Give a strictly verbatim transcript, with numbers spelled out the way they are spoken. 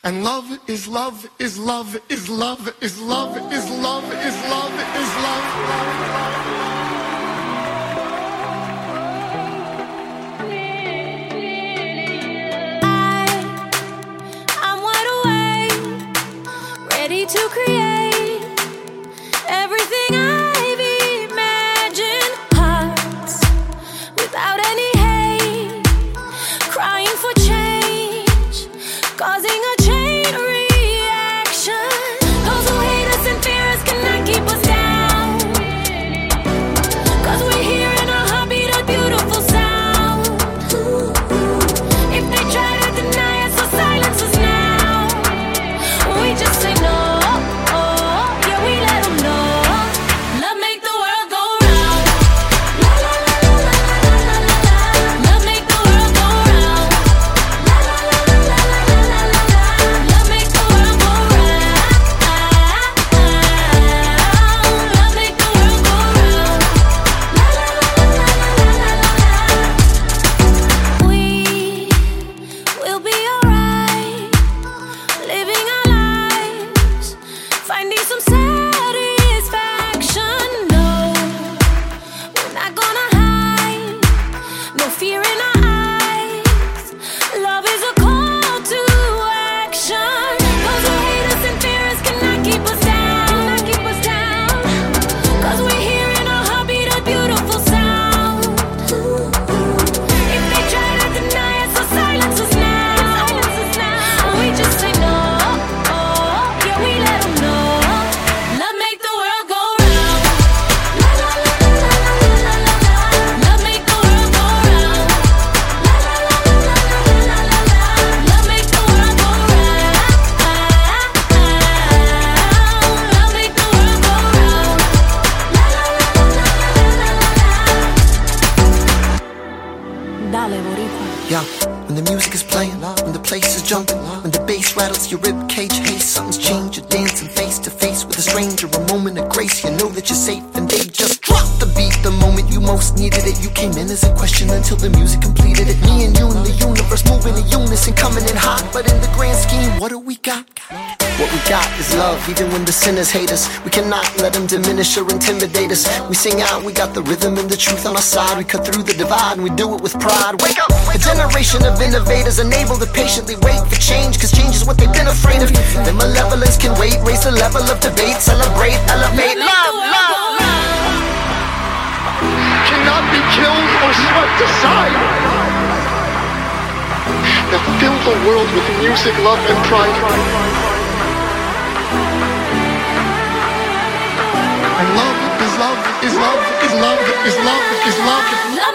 And love is love is love is love is love is love is love is love. To create everything I've imagined, hearts without any hate, crying for change, causing a chain reaction. Those who hate us and fear us cannot keep us down, 'cause we're here in a heartbeat, a beautiful sound. If they try to deny us or silence us now, we just say no. Yeah, when the music is playing, when the place is jumping, when the bass rattles your rib cage, hey, something's changed. You're dancing face to face with a stranger, a moment of grace. You know that you're safe and they just dropped the beat the moment you most needed it. You came in as a question until the music completed it. Me and you in the universe moving in unison, coming in hot. But in the grand scheme, what do we got? What we got is love, even when the sinners hate us. We cannot let them diminish or intimidate us. We sing out, we got the rhythm and the truth on our side. We cut through the divide and we do it with pride. Wake up! A generation of innovators unable to patiently wait for change, 'cause change is what they've been afraid of. Their malevolence can wait, raise the level of debate, celebrate, elevate, love, love, love. Cannot be killed or swept aside. That fill the world with music, love, and pride. And love is love is love is love is love is love.